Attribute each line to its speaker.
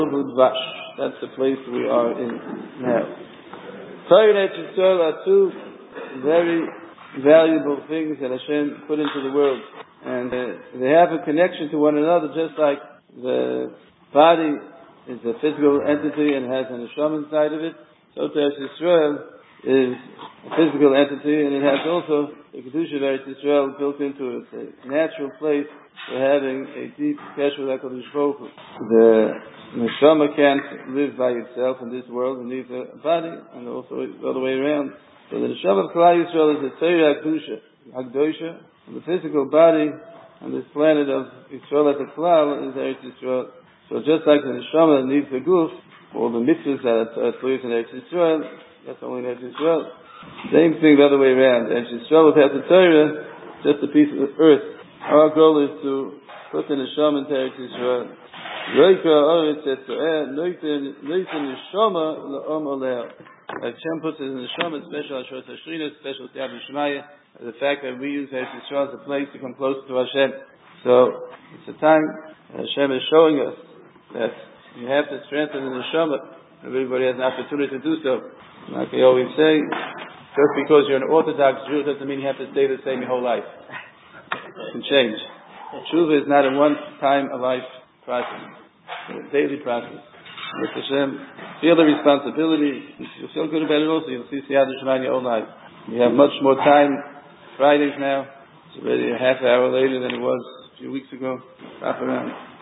Speaker 1: That's the place we are in now. Torah and Eretz Yisrael are two very valuable things that Hashem put into the world, and they have a connection to one another, just like the body is a physical entity and has an neshama inside of it. So Eretz Yisrael is a physical entity, and it has also the Kedusha of Eretz Yisrael built into it. It's a natural place for having a deep connection with HaKadosh Baruch Hu. The neshama can't live by itself in this world, it needs a body, and also the other way around. So the neshama of Klal Yisrael is the Torah Hakdosha, and the physical body on this planet of Yisrael as a Klal is Eretz Yisrael. So just like the neshama needs the guf, all the mitzvahs that are placed in Eretz Yisrael, that's only in Eretz Yisrael. Same thing the other way around. Eretz Yisrael without the Torah, just a piece of earth. Our goal is to put the neshama into Eretz Yisrael. Hashem puts it in the neshama, special Ashrat Hashrina, special Siyat Shemaya, the fact that we use Eretz Yisrael as a place to come closer to Hashem. So it's a time Hashem is showing us that you have to strengthen the neshama. Everybody has an opportunity to do so. Like I always say, just because you're an Orthodox Jew doesn't mean you have to stay the same your whole life. It can change. Tshuva is not a one-time a life process. It's a daily process. With Hashem, feel the responsibility. You'll feel good about it also. You'll see Siyat Shema in your own life. You have much more time. Fridays now. It's already a half hour later than it was a few weeks ago. Stop around.